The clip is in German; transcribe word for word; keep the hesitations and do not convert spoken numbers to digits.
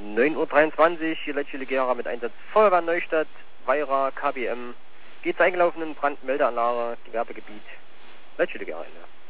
neun Uhr dreiundzwanzig, hier Lecce Legera mit Einsatz Feuerwehr Neustadt, Weira, K B M, geht zur eingelaufenen Brandmeldeanlage, Gewerbegebiet, Lecce Legera.